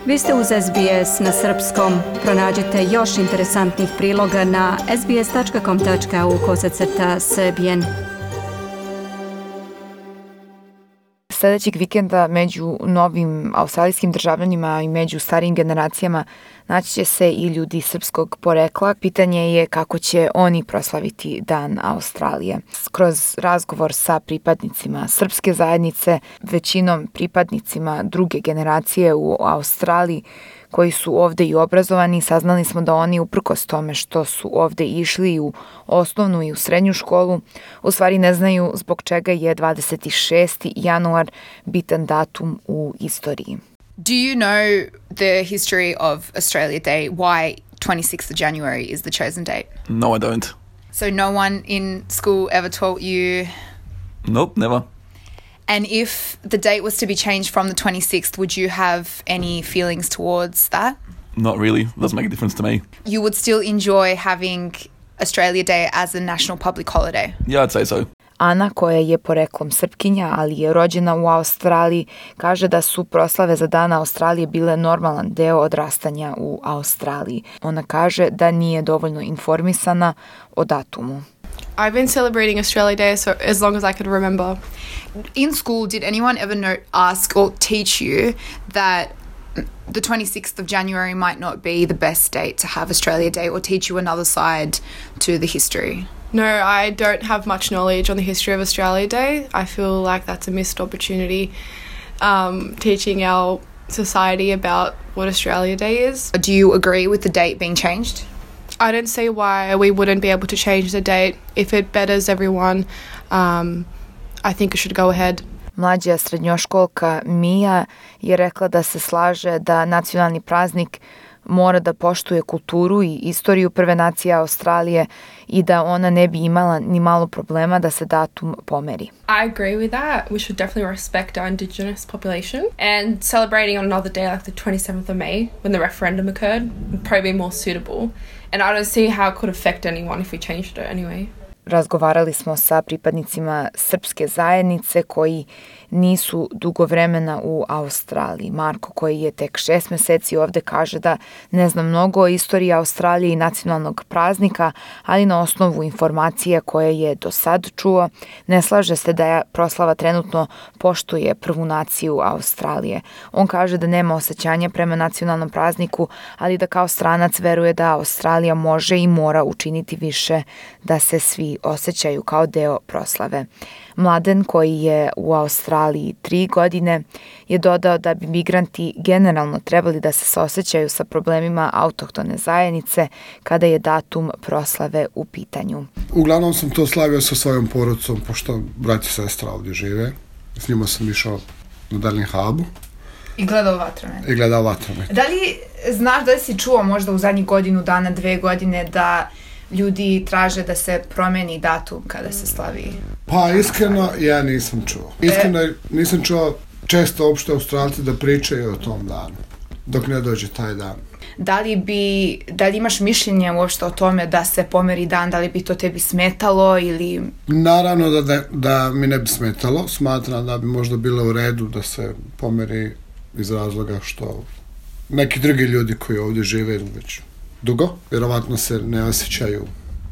Vi ste uz SBS na srpskom. Pronađite još interesantnih priloga na sbs.com.au/srbijen. Sljedećeg vikenda među novim australijskim državljanima i među starijim generacijama naći će se i ljudi srpskog porekla. Pitanje je kako će oni proslaviti Dan Australije. Kroz razgovor sa pripadnicima srpske zajednice, većinom pripadnicima druge generacije u Australiji, koji su ovdje i obrazovani, saznali smo da oni uprkos tome što su ovdje išli u osnovnu i u srednju školu, u stvari ne znaju zbog čega je 26. januar bitan datum u istoriji. Do you know the history of Australia Day, why 26th of January is the chosen date? No, I don't. So no one in school ever taught you? Nope, never. And if the date was to be changed from the 26th, would you have any feelings towards that? Not really. It doesn't make a difference to me. You would still enjoy having Australia Day as a national public holiday? Yeah, I'd say so. Ana, koja je poreklom Srpkinja, ali je rođena u Australiji, kaže da su proslave za Dan Australije bile normalan deo odrastanja u Australiji. Ona kaže da nije dovoljno informisana o datumu. I've been celebrating Australia Day as long as I could remember. In school, did anyone ever ask or teach you that the 26th of January might not be the best date to have Australia Day, or teach you another side to the history? No, I don't have much knowledge on the history of Australia Day. I feel like that's a missed opportunity, teaching our society about what Australia Day is. Do you agree with the date being changed? I don't see why we wouldn't be able to change the date. If it betters everyone, I think it should go ahead. Mlađa srednjoškolka Mija je rekla da se slaže da nacionalni praznik mora da poštuje kulturu i istoriju prve nacije Australije i da ona ne bi imala ni malo problema da se datum pomeri. I agree with that. We should definitely respect our Indigenous population, and celebrating on another day like the 27th of May when the referendum occurred would probably be more suitable. And I don't see how it could affect anyone if we changed it anyway. Razgovarali smo sa pripadnicima srpske zajednice koji nisu dugo vremena u Australiji. Marko, koji je tek 6 mjeseci ovdje, kaže da ne zna mnogo o istoriji Australije i nacionalnog praznika, ali na osnovu informacija koje je do sad čuo, ne slaže se da je proslava trenutno poštuje prvu naciju Australije. On kaže da nema osjećanja prema nacionalnom prazniku, ali da kao stranac veruje da Australija može i mora učiniti više da se svi osjećaju kao deo proslave. Mladen, koji je u Australiji 3 godine, je dodao da bi migranti generalno trebali da se saosećaju sa problemima autohtone zajednice kada je datum proslave u pitanju. Uglavnom sam to slavio sa svojom porodicom, pošto brat i sestra ovdje žive. S njima sam išao na Darling Harbour. I gledao vatromet. Da li znaš, da li si čuo možda u zadnjih godinu dana, 2 godine da ljudi traže da se promeni datum kada se slavi? Pa iskreno, ja nisam čuo. Nisam čuo često uopšte Australci da pričaju o tom danu, dok ne dođe taj dan. Da li imaš mišljenje uopšte o tome da se pomeri dan, da li bi to tebi smetalo ili... Naravno da mi ne bi smetalo, smatram da bi možda bilo u redu da se pomeri iz razloga što neki drugi ljudi koji ovdje žive već dugo, vjerovatno se ne osjećaju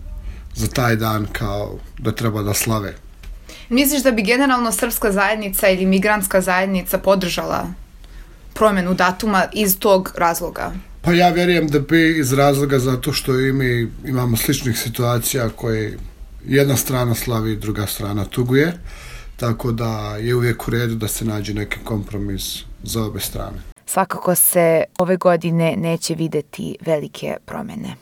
za taj dan kao da treba da slave. Misliš da bi generalno srpska zajednica ili migrantska zajednica podržala promjenu datuma iz tog razloga? Pa ja vjerujem da bi iz razloga zato što i mi imamo sličnih situacija koje jedna strana slavi, druga strana tuguje, tako da je uvijek u redu da se nađe neki kompromis za obe strane. Svakako se ove godine neće vidjeti velike promjene.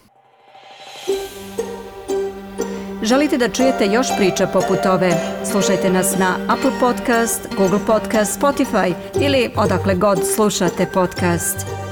Želite da čujete još priča poput ove? Slušajte nas na Apple Podcast, Google Podcast, Spotify ili odakle god slušate podcast.